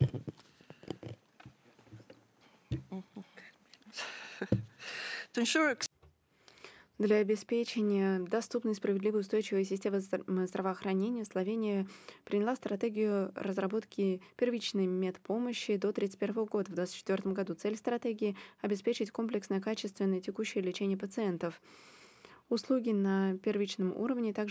To ensure Для обеспечения доступной, справедливой, устойчивой системы здравоохранения Словения приняла стратегию разработки первичной медпомощи до 1931 года, в 2024 году. Цель стратегии — обеспечить комплексное, качественное текущее лечение пациентов. Услуги на первичном уровне также